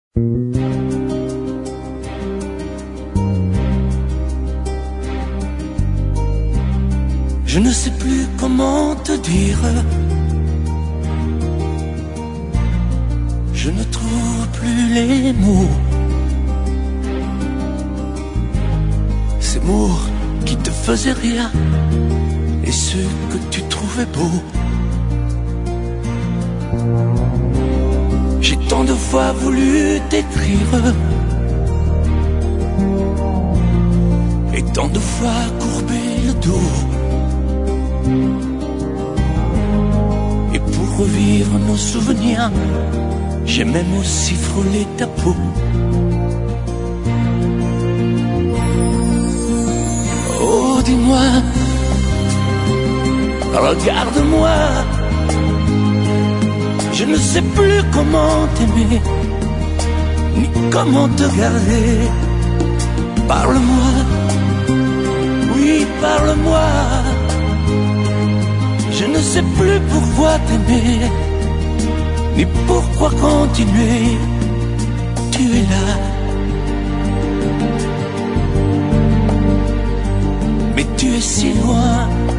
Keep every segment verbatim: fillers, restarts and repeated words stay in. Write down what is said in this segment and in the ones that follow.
Je ne sais plus comment te dire. Je ne trouve plus les mots. Ces mots qui te faisaient rien et ceux que tu trouvais beaux. J'ai tant de fois voulu t'écrire et tant de fois courbé le dos. Et pour revivre nos souvenirs, j'ai même aussi frôlé ta peau. Oh, dis-moi, regarde-moi. Je ne sais plus comment t'aimer, ni comment te garder. Parle-moi, oui, parle-moi. Je ne sais plus pourquoi t'aimer, ni pourquoi continuer. Tu es là, mais tu es si loin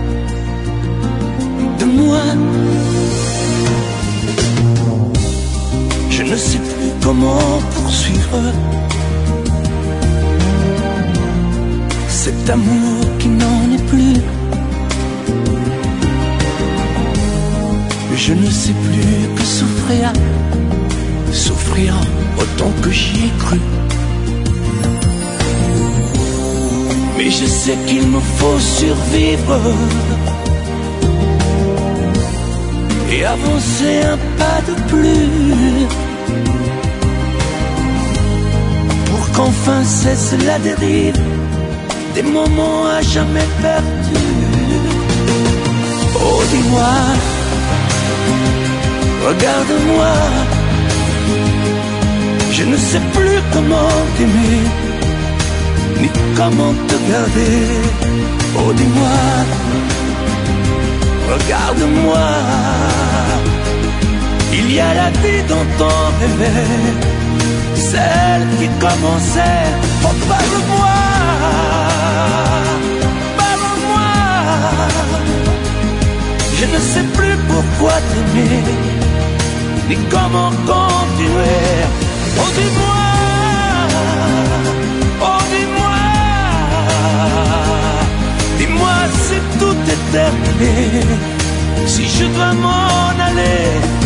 de moi. Je ne sais plus comment poursuivre cet amour qui n'en est plus. Je ne sais plus que souffrir, souffrir autant que j'y ai cru. Mais je sais qu'il me faut survivre et avancer un pas de plus pour qu'enfin cesse la dérive des moments à jamais perdus. Oh, dis-moi, regarde-moi. Je ne sais plus comment t'aimer, ni comment te garder. Oh, dis-moi, regarde-moi. Il y a la vie dont on rêvait, celle qui commençait. Oh, parle-moi, parle-moi. Je ne sais plus pourquoi t'aimer, ni comment continuer. Oh, dis-moi, oh, dis-moi, dis-moi si tout est terminé, si je dois m'en aller.